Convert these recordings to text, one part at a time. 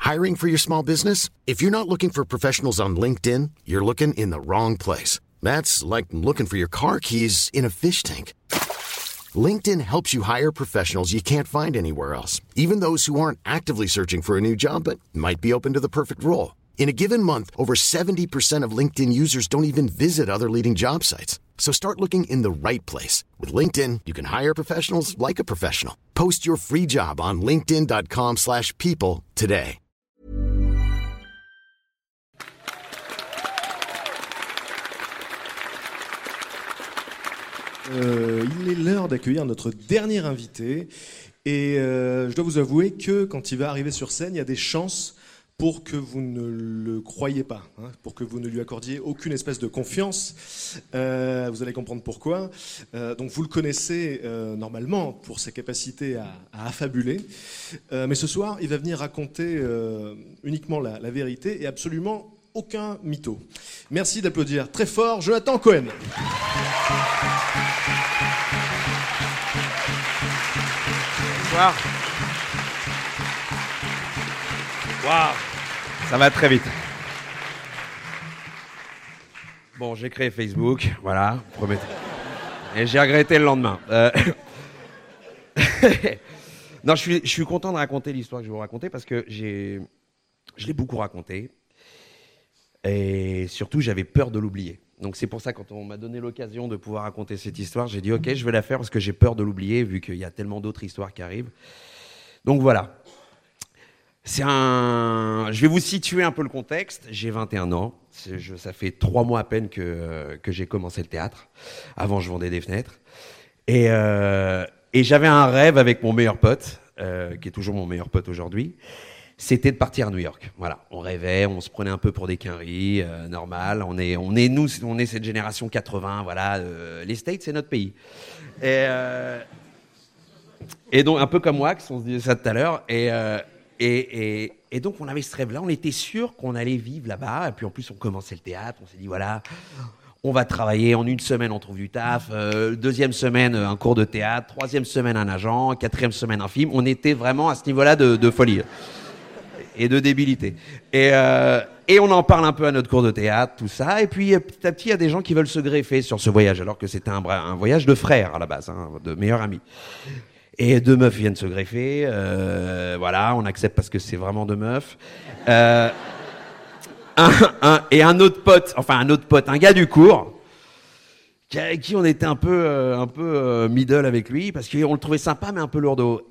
Hiring for your small business? If you're not looking for professionals on LinkedIn, you're looking in the wrong place. That's like looking for your car keys in a fish tank. LinkedIn helps you hire professionals you can't find anywhere else, even those who aren't actively searching for a new job but might be open to the perfect role. In a given month, over 70% of LinkedIn users don't even visit other leading job sites. So start looking in the right place. With LinkedIn, you can hire professionals like a professional. Post your free job on linkedin.com/people today. Il est l'heure d'accueillir notre dernier invité. Et je dois vous avouer que quand il va arriver sur scène, il y a des chances pour que vous ne le croyiez pas, pour que vous ne lui accordiez aucune espèce de confiance. Vous allez comprendre pourquoi. Donc vous le connaissez normalement pour ses capacités à affabuler. Mais ce soir, il va venir raconter uniquement la vérité et absolument aucun mytho. Merci d'applaudir très fort Jonathan Cohen. Bonsoir. Waouh, ça va très vite. Bon, j'ai créé Facebook, voilà, promettez. Et j'ai regretté le lendemain. Non, je suis content de raconter l'histoire que je vais vous raconter parce que je l'ai beaucoup racontée. Et surtout, j'avais peur de l'oublier. Donc c'est pour ça, quand on m'a donné l'occasion de pouvoir raconter cette histoire, j'ai dit ok, je vais la faire parce que j'ai peur de l'oublier vu qu'il y a tellement d'autres histoires qui arrivent. Donc voilà. Je vais vous situer un peu le contexte. J'ai 21 ans. Ça fait 3 mois à peine que j'ai commencé le théâtre. Avant, je vendais des fenêtres. Et j'avais un rêve avec mon meilleur pote, qui est toujours mon meilleur pote aujourd'hui. C'était de partir à New York. Voilà, on rêvait, on se prenait un peu pour des quinries, normal. On est cette génération 80, voilà. Les States, c'est notre pays. Et donc, un peu comme Wax, on se disait ça tout à l'heure. Et donc, on avait ce rêve-là. On était sûr qu'on allait vivre là-bas. Et puis, en plus, on commençait le théâtre. On s'est dit, voilà, on va travailler. En 1 semaine, on trouve du taf. 2e semaine, un cours de théâtre. 3e semaine, un agent. 4e semaine, un film. On était vraiment à ce niveau-là de folie et de débilité. Et on en parle un peu à notre cours de théâtre, tout ça. Et puis, petit à petit, il y a des gens qui veulent se greffer sur ce voyage, alors que c'était un voyage de frères, à la base, de meilleurs amis. Et 2 meufs viennent se greffer. Voilà, on accepte parce que c'est vraiment 2 meufs. Et un autre pote, un gars du cours, qui on était un peu middle avec lui, parce qu'on le trouvait sympa, mais un peu lourdeau.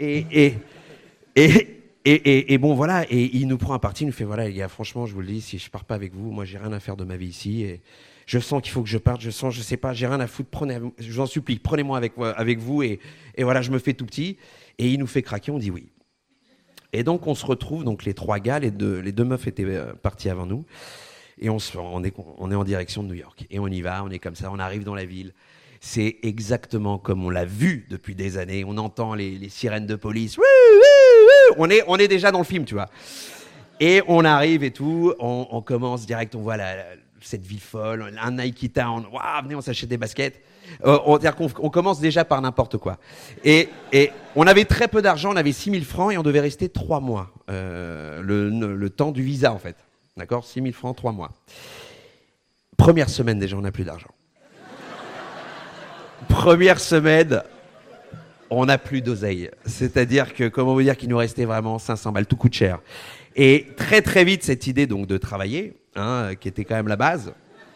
Et bon, voilà, et il nous prend un parti, il nous fait, voilà, les gars, franchement, je vous le dis, si je pars pas avec vous, moi, j'ai rien à faire de ma vie ici, et je sens qu'il faut que je parte, je sais pas, j'ai rien à foutre, je vous en supplie, prenez-moi avec vous, et voilà, je me fais tout petit, et il nous fait craquer, on dit oui. Et donc, on se retrouve, donc les 3 gars, les deux meufs étaient partis avant nous, et on est en direction de New York, et on y va, on est comme ça, on arrive dans la ville. C'est exactement comme on l'a vu depuis des années, on entend les sirènes de police, on est déjà dans le film, tu vois. Et on arrive et tout, on commence direct, on voit cette ville folle, un Nike Town, waouh, venez, on s'achète des baskets. C'est-à-dire qu'on commence déjà par n'importe quoi. Et on avait très peu d'argent, on avait 6 000 francs et on devait rester 3 mois, le temps du visa en fait. D'accord, 6 000 francs, 3 mois. Première semaine déjà, on n'a plus d'argent. Première semaine, on n'a plus d'oseille. C'est-à-dire que, comment vous dire qu'il nous restait vraiment 500 balles, tout coûte cher. Et très très vite, cette idée donc de travailler, qui était quand même la base.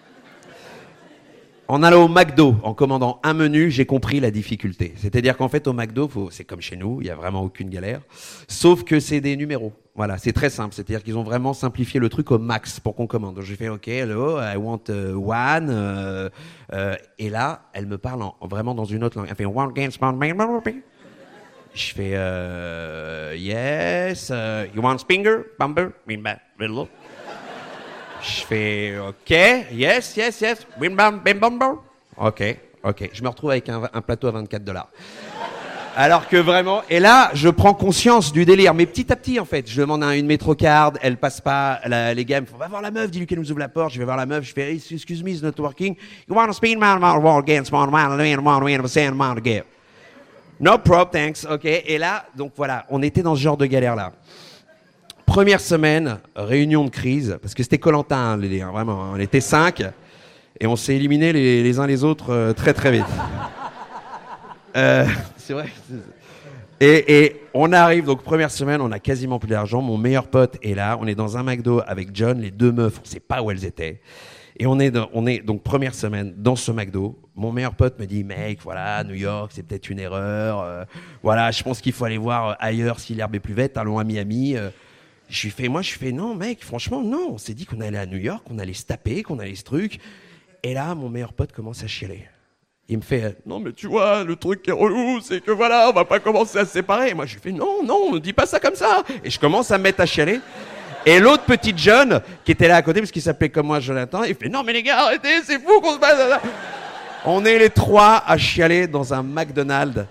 En allant au McDo, en commandant un menu, j'ai compris la difficulté. C'est-à-dire qu'en fait, au McDo, c'est comme chez nous, il n'y a vraiment aucune galère. Sauf que c'est des numéros. Voilà, c'est très simple. C'est-à-dire qu'ils ont vraiment simplifié le truc au max pour qu'on commande. Donc j'ai fait, OK, hello, I want one. Et là, elle me parle vraiment dans une autre langue. Elle fait, one against one. Je fais, yes, you want finger, bumper, little. Je fais OK, yes, bim bam, bim bam bam. OK. Je me retrouve avec un plateau à $24. Alors que vraiment, et là, je prends conscience du délire, mais petit à petit en fait. Je demande une Metrocard, elle passe pas. Les gars me font, va voir la meuf, dis-lui qu'elle nous ouvre la porte. Je vais voir la meuf, je fais, excuse me, it's not working. You want to spin man, wall against one, one, give. No problem, thanks. OK. Et là, donc voilà, on était dans ce genre de galère là. première semaine, réunion de crise, parce que c'était Koh-Lanta, vraiment, on était 5, et on s'est éliminés les uns les autres très très vite. C'est vrai. Et on arrive, donc première semaine, on a quasiment plus d'argent, mon meilleur pote est là, on est dans un McDo avec John, les deux meufs, on sait pas où elles étaient. Et on est donc première semaine dans ce McDo. Mon meilleur pote me dit, mec, voilà, New York, c'est peut-être une erreur. Voilà, je pense qu'il faut aller voir ailleurs si l'herbe est plus verte. Allons à Miami. Je lui fais, non, mec, franchement, non. On s'est dit qu'on allait à New York, qu'on allait se taper, qu'on allait ce truc. Et là, mon meilleur pote commence à chialer. Il me fait, non, mais tu vois, le truc qui est relou, c'est que voilà, on va pas commencer à se séparer. Et moi, je lui fais, non, ne dis pas ça comme ça. Et je commence à me mettre à chialer. Et l'autre petit John, qui était là à côté, parce qu'il s'appelait comme moi Jonathan, il fait « Non mais les gars, arrêtez, c'est fou qu'on se batte !» On est les trois à chialer dans un McDonald's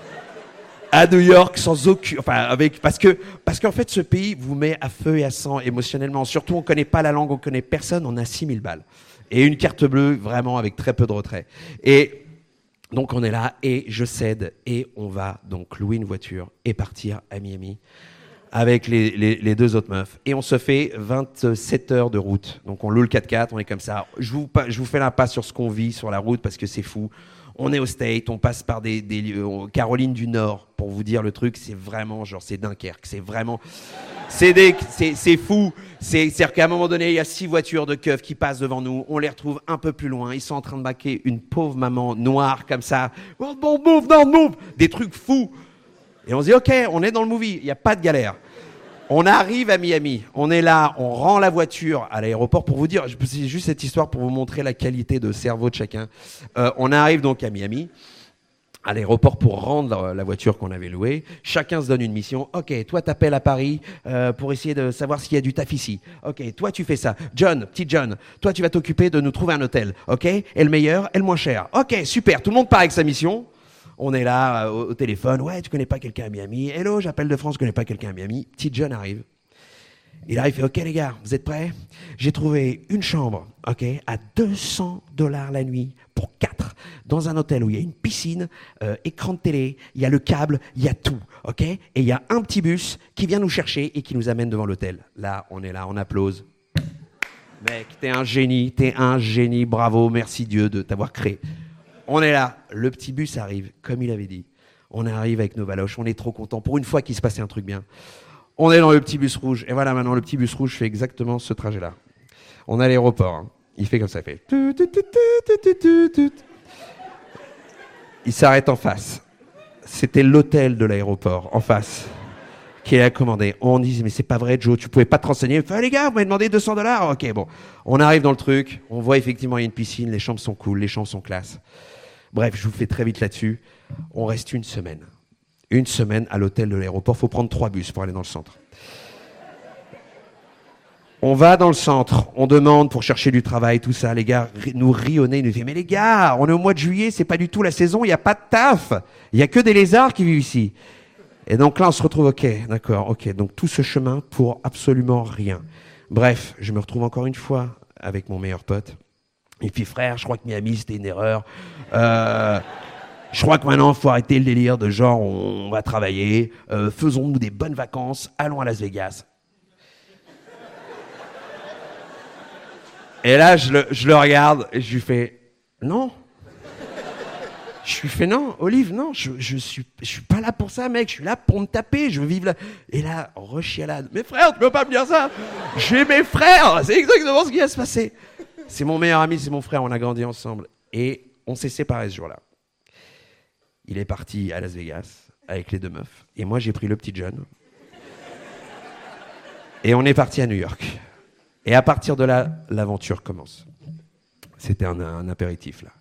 à New York sans aucun... Parce qu'en fait, ce pays vous met à feu et à sang émotionnellement. Surtout, on connaît pas la langue, on connaît personne, on a 6000 balles. Et une carte bleue, vraiment, avec très peu de retrait. Et donc, on est là, et je cède, et on va donc louer une voiture et partir à Miami avec les deux autres meufs. Et on se fait 27 heures de route. Donc on loue le 4x4, on est comme ça. Je vous fais l'impasse sur ce qu'on vit sur la route parce que c'est fou. On est au State, on passe par des lieux, Caroline du Nord, pour vous dire le truc, c'est vraiment genre, c'est Dunkerque, c'est vraiment... C'est fou. C'est-à-dire qu'à un moment donné, il y a 6 voitures de keufs qui passent devant nous, on les retrouve un peu plus loin, ils sont en train de baquer une pauvre maman noire comme ça. Don't move! Des trucs fous. Et on se dit, ok, on est dans le movie, il n'y a pas de galère. On arrive à Miami, on est là, on rend la voiture à l'aéroport pour vous dire, c'est juste cette histoire pour vous montrer la qualité de cerveau de chacun. On arrive donc à Miami, à l'aéroport pour rendre la voiture qu'on avait louée. Chacun se donne une mission. Ok, toi t'appelles à Paris pour essayer de savoir s'il y a du taf ici. Ok, toi tu fais ça. John, petit John, toi tu vas t'occuper de nous trouver un hôtel. Ok, et le meilleur et le moins cher. Ok, super, tout le monde part avec sa mission. On est là au téléphone. Ouais, tu connais pas quelqu'un à Miami? Hello, j'appelle de France, je connais pas quelqu'un à Miami. Petit John arrive. Et là, il fait, ok les gars, vous êtes prêts? J'ai trouvé une chambre, ok, à $200 la nuit pour 4, dans un hôtel où il y a une piscine, écran de télé, il y a le câble, il y a tout, ok? Et il y a un petit bus qui vient nous chercher et qui nous amène devant l'hôtel. Là, on applause. Mec, t'es un génie, bravo, merci Dieu de t'avoir créé. On est là, le petit bus arrive, comme il avait dit. On arrive avec nos valoches, on est trop contents. Pour une fois qu'il se passait un truc bien. On est dans le petit bus rouge. Et voilà, maintenant, le petit bus rouge fait exactement ce trajet-là. On est à l'aéroport. Hein. Il fait comme ça, il fait... Il s'arrête en face. C'était l'hôtel de l'aéroport, en face, qui a commandé. On dit, mais c'est pas vrai, Joe, tu pouvais pas te renseigner. Il fait, les gars, vous m'avez demandé $200. Ok, bon. On arrive dans le truc. On voit effectivement, il y a une piscine. Les chambres sont cool, les chambres sont classe. Bref, je vous fais très vite là-dessus. On reste une semaine. Une semaine à l'hôtel de l'aéroport. Il faut prendre 3 bus pour aller dans le centre. On va dans le centre. On demande pour chercher du travail, tout ça. Les gars nous rient au nez. Ils nous disent, mais les gars, on est au mois de juillet, c'est pas du tout la saison. Il n'y a pas de taf. Il n'y a que des lézards qui vivent ici. Et donc là, on se retrouve, ok, d'accord, ok. Donc tout ce chemin pour absolument rien. Bref, je me retrouve encore une fois avec mon meilleur pote. Et puis frère, je crois que Miami c'était une erreur. Je crois que maintenant il faut arrêter le délire de genre on va travailler, faisons-nous des bonnes vacances, allons à Las Vegas. Et là je le regarde et je lui fais non. Je lui fais non, Olive, non, je suis pas là pour ça, mec, je suis là pour me taper, je veux vivre là. Et là, rechialade. Mais frère, tu peux pas me dire ça. J'ai mes frères, c'est exactement ce qui va se passer. C'est mon meilleur ami, c'est mon frère, on a grandi ensemble. Et on s'est séparés ce jour-là. Il est parti à Las Vegas avec les 2 meufs. Et moi, j'ai pris le petit John. Et on est parti à New York. Et à partir de là, l'aventure commence. C'était un apéritif, là.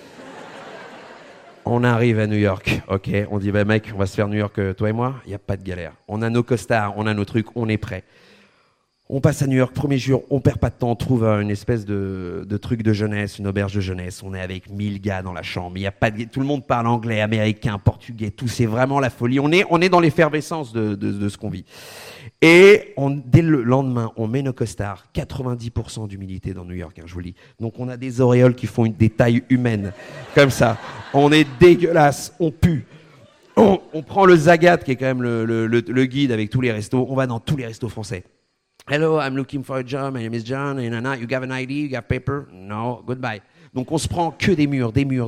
On arrive à New York, ok. On dit, bah mec, on va se faire New York, toi et moi. Il n'y a pas de galère. On a nos costards, on a nos trucs, on est prêts. On passe à New York, premier jour, on perd pas de temps, on trouve une espèce de truc de jeunesse, une auberge de jeunesse. On est avec 1000 gars dans la chambre. Il y a pas de... Tout le monde parle anglais, américain, portugais, tout. C'est vraiment la folie. On est dans l'effervescence de ce qu'on vit. Et dès le lendemain, on met nos costards. 90% d'humidité dans New York, hein, je vous le dis. Donc on a des auréoles qui font des tailles humaines, comme ça. On est dégueulasse, on pue. On prend le Zagat, qui est quand même le guide avec tous les restos. On va dans tous les restos français. Hello, I'm looking for a job. My name is John. And Anna, you have an ID? You have paper? No, goodbye. Donc on se prend que des murs.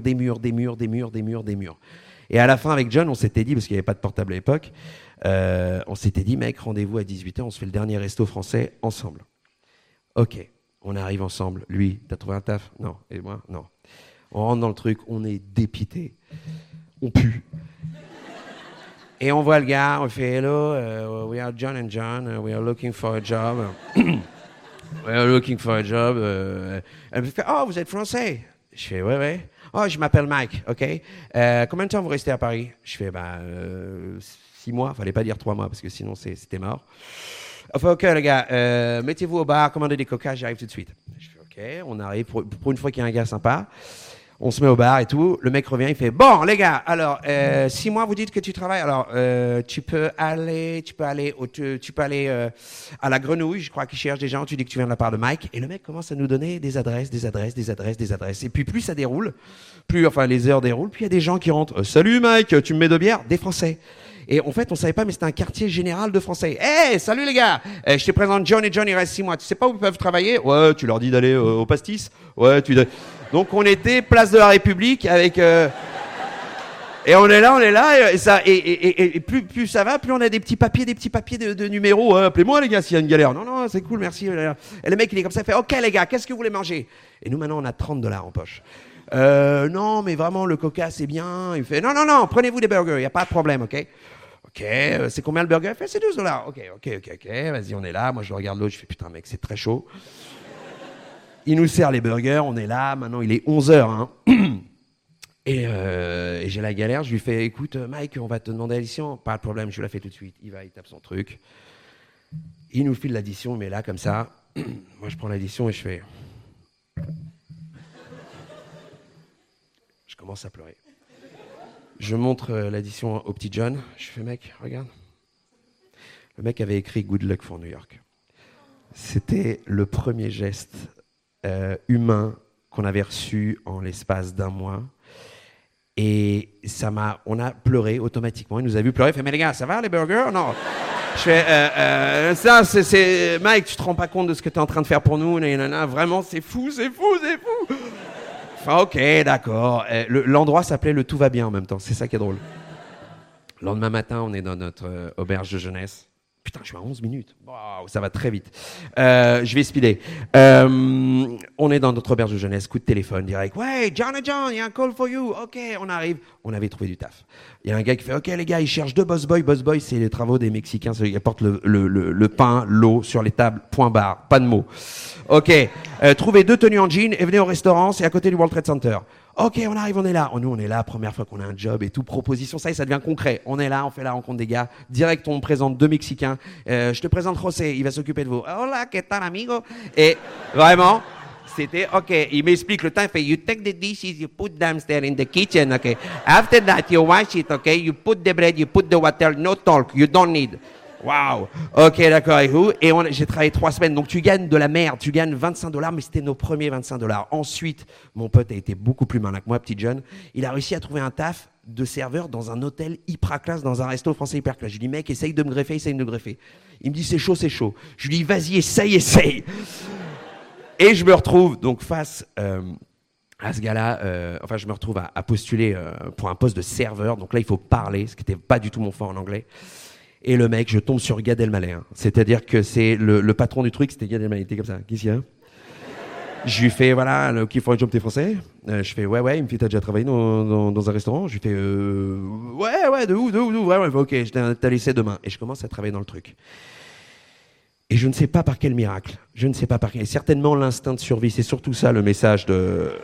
Et à la fin, avec John, on s'était dit, parce qu'il n'y avait pas de portable à l'époque, on s'était dit, mec, rendez-vous à 18h, on se fait le dernier resto français ensemble. Ok, on arrive ensemble. Lui, t'as trouvé un taf? Non. Et moi? Non. On rentre dans le truc, on est dépité. On pue. Et on voit le gars, on fait hello, we are John and John, we are looking for a job. We are looking for a job. Elle me fait, oh, vous êtes français? Je fais, ouais. Oh, je m'appelle Mike, ok. Combien de temps vous restez à Paris? Je fais, 6 mois, fallait pas dire 3 mois parce que sinon c'était mort. Enfin, ok les gars, mettez-vous au bar, commandez des coca, j'arrive tout de suite. Je fais, ok, on arrive pour une fois qu'il y a un gars sympa. On se met au bar et tout. Le mec revient, il fait bon les gars. Alors 6 mois, vous dites que tu travailles. Alors tu peux aller à la Grenouille. Je crois qu'ils cherchent des gens. Tu dis que tu viens de la part de Mike. Et le mec commence à nous donner des adresses. Et puis plus ça déroule, plus les heures déroulent. Puis il y a des gens qui rentrent. Salut Mike, tu me mets 2 bières? Des Français. Et en fait, on savait pas, mais c'était un quartier général de Français. Hey, salut les gars, je te présente John et John, il reste 6 mois. Tu sais pas où ils peuvent travailler? Ouais, tu leur dis d'aller au pastis. Ouais, Donc on était place de la République avec. Et on est là, et plus ça va, plus on a des petits papiers de numéros. Appelez-moi les gars s'il y a une galère. Non, c'est cool, merci. Et le mec il est comme ça, il fait OK les gars, qu'est-ce que vous voulez manger? Et nous maintenant on a $30 en poche. Non, mais vraiment le coca c'est bien. Il fait non, prenez-vous des burgers, y a pas de problème, ok. Ok, c'est combien le burger? Il fait c'est $12. Ok, vas-y, on est là. Moi je regarde l'autre, je fais putain mec, c'est très chaud. Il nous sert les burgers, on est là. Maintenant il est 11h. Hein. Et j'ai la galère. Je lui fais écoute Mike, on va te demander l'addition. Pas de problème, je la fais tout de suite. Il tape son truc. Il nous file l'addition, mais là comme ça. Moi je prends l'addition et je fais. Je commence à pleurer. Je montre l'addition au petit John. Je fais, mec, regarde. Le mec avait écrit Good Luck for New York. C'était le premier geste humain qu'on avait reçu en l'espace d'1 mois. Et on a pleuré automatiquement. Il nous a vu pleurer. Il fait, mais les gars, ça va les burgers? Non. Je fais, ça, c'est Mike, tu te rends pas compte de ce que tu es en train de faire pour nous? Vraiment, c'est fou. Enfin, ok, d'accord. L'endroit s'appelait le Tout va bien en même temps. C'est ça qui est drôle. Le lendemain matin, on est dans notre auberge de jeunesse. Putain, je suis à 11 minutes. Wow, ça va très vite. Je vais speeder. On est dans notre auberge de jeunesse, coup de téléphone direct. Ouais, John, il y a un call for you. Ok, on arrive. On avait trouvé du taf. Il y a un gars qui fait, ok les gars, ils cherchent 2 boss boys. Boss boys, c'est les travaux des Mexicains. Ils apportent le pain, l'eau sur les tables, point barre, pas de mots. Ok, trouvez 2 tenues en jean et venez au restaurant, c'est à côté du World Trade Center. Ok, on arrive, on est là. Nous, on est là, première fois qu'on a un job et tout, proposition, ça devient concret. On est là, on fait la rencontre des gars. Direct, on présente 2 Mexicains. Je te présente José, il va s'occuper de vous. Hola, ¿qué tal, amigo? Et vraiment, c'était, ok, il m'explique le temps, il fait, you take the dishes, you put them there in the kitchen, ok. After that, you wash it, ok. You put the bread, you put the water, no talk, you don't need. Waouh. Ok, d'accord avec vous. Et j'ai travaillé 3 semaines. Donc tu gagnes de la merde. Tu gagnes $25, mais c'était nos premiers $25. Ensuite, mon pote a été beaucoup plus malin que moi, petit John. Il a réussi à trouver un taf de serveur dans un hôtel hyper classe, dans un resto français hyper classe. Je lui dis, mec, essaye de me greffer. Il me dit, c'est chaud. Je lui dis, vas-y, essaye. Et je me retrouve donc face à ce gars-là. Je me retrouve à postuler pour un poste de serveur. Donc là, il faut parler, ce qui n'était pas du tout mon fort en anglais. Et le mec, je tombe sur Gad Elmaleh. Hein. C'est-à-dire que c'est le patron du truc, c'était Gad Elmaleh. Il était comme ça. Qu'est-ce qu'il y a? Je lui fais, voilà, OK, for a job, t'es français? Je fais, ouais. Il me fait, t'as déjà travaillé dans un restaurant? Je lui fais, ouais, de où? Ouais, OK, je t'ai laissé demain. Et je commence à travailler dans le truc. Et je ne sais pas par quel miracle. Et certainement l'instinct de survie. C'est surtout ça le message de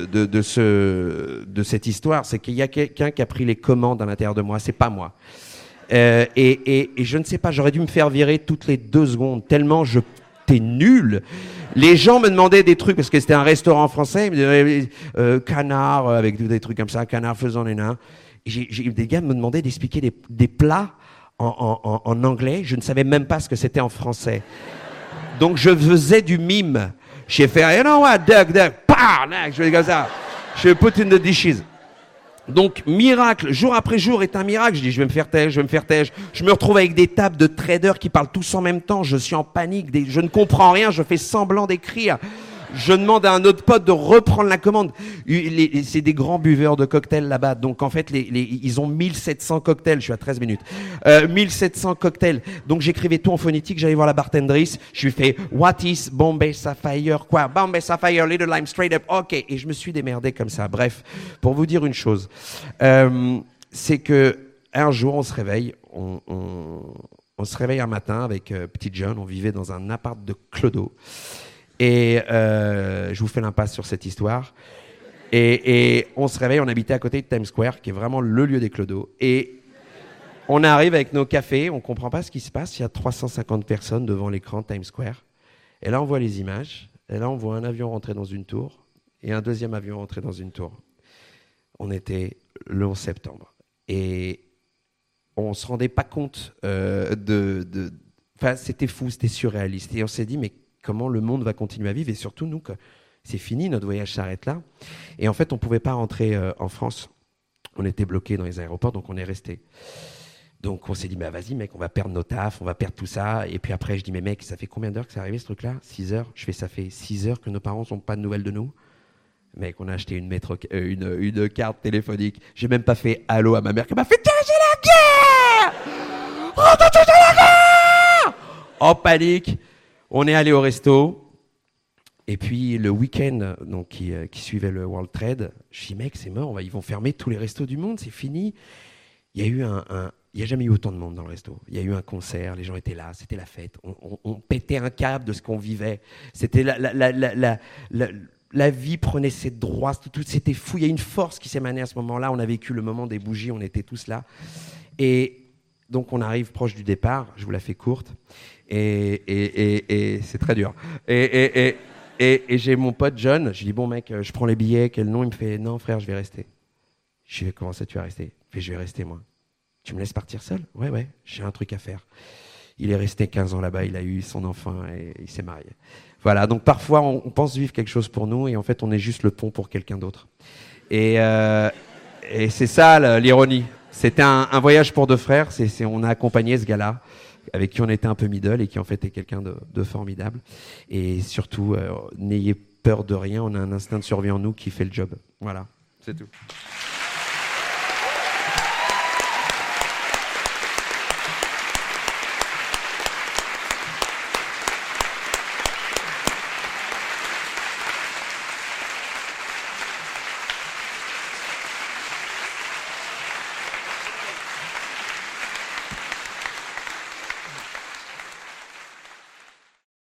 cette histoire. C'est qu'il y a quelqu'un qui a pris les commandes à l'intérieur de moi. C'est pas moi. Et je ne sais pas, j'aurais dû me faire virer toutes les 2 secondes, tellement j'étais nul. Les gens me demandaient des trucs, parce que c'était un restaurant français, ils me disaient, canard, avec des trucs comme ça, canard faisant les nains. Des gars me demandaient d'expliquer des plats en anglais, je ne savais même pas ce que c'était en français. Donc je faisais du mime. J'ai fait, you know what, duck, je fais comme ça. Je put in the dishes. Donc, miracle, jour après jour est un miracle. Je dis, je vais me faire taire, je vais me faire taire. Je me retrouve avec des tables de traders qui parlent tous en même temps. Je suis en panique, je ne comprends rien, je fais semblant d'écrire. Je demande à un autre pote de reprendre la commande. C'est des grands buveurs de cocktails là-bas. Donc, en fait, ils ont 1700 cocktails. Je suis à 13 minutes. 1700 cocktails. Donc, j'écrivais tout en phonétique. J'allais voir la bartendrice. Je lui fais, what is Bombay Sapphire? Quoi? Bombay Sapphire, Little Lime, straight up. OK. Et je me suis démerdé comme ça. Bref, pour vous dire une chose, c'est que un jour, on se réveille. On se réveille un matin avec petit John. On vivait dans un appart de clodo. Et je vous fais l'impasse sur cette histoire. Et on se réveille, on habitait à côté de Times Square, qui est vraiment le lieu des clodos. Et on arrive avec nos cafés, on ne comprend pas ce qui se passe. Il y a 350 personnes devant l'écran de Times Square. Et là, on voit les images. Et là, on voit un avion rentrer dans une tour et un deuxième avion rentrer dans une tour. On était le 11 septembre. Et on ne se rendait pas compte Enfin, c'était fou, c'était surréaliste. Et on s'est dit, mais comment le monde va continuer à vivre, et surtout nous, que c'est fini, notre voyage s'arrête là. Et en fait, on ne pouvait pas rentrer en France. On était bloqués dans les aéroports, donc on est resté. Donc on s'est dit, bah, vas-y mec, on va perdre nos tafs, on va perdre tout ça. Et puis après, je dis, mais mec, ça fait combien d'heures que c'est arrivé ce truc-là? 6 heures. Je fais, ça fait 6 heures que nos parents n'ont pas de nouvelles de nous. Mec, on a acheté une carte téléphonique. J'ai même pas fait allô à ma mère qui m'a fait, tiens, j'ai la guerre! Rentre tous à la guerre! En panique. On est allé au resto, et puis le week-end donc, qui suivait le World Trade, je dis, mec, c'est mort, ils vont fermer tous les restos du monde, c'est fini. Il y a jamais eu autant de monde dans le resto. Il y a eu un concert, les gens étaient là, c'était la fête. On pétait un câble de ce qu'on vivait. C'était la vie prenait ses droits, tout, c'était fou. Il y a une force qui s'est émanée à ce moment-là. On a vécu le moment des bougies, on était tous là. Et donc on arrive proche du départ, je vous la fais courte. Et c'est très dur. Et j'ai mon pote John, je lui dis, bon mec, je prends les billets, quel nom? Il me fait, non frère, je vais rester. Je lui dis, comment ça tu vas rester? Il me fait, je vais rester moi. Tu me laisses partir seul? Ouais, j'ai un truc à faire. Il est resté 15 ans là-bas, il a eu son enfant et il s'est marié. Voilà, donc parfois on pense vivre quelque chose pour nous et en fait on est juste le pont pour quelqu'un d'autre. Et c'est ça l'ironie. C'était un voyage pour deux frères, on a accompagné ce gars-là, avec qui on était un peu middle et qui en fait est quelqu'un de formidable. Et surtout, n'ayez peur de rien, on a un instinct de survie en nous qui fait le job. Voilà, c'est tout.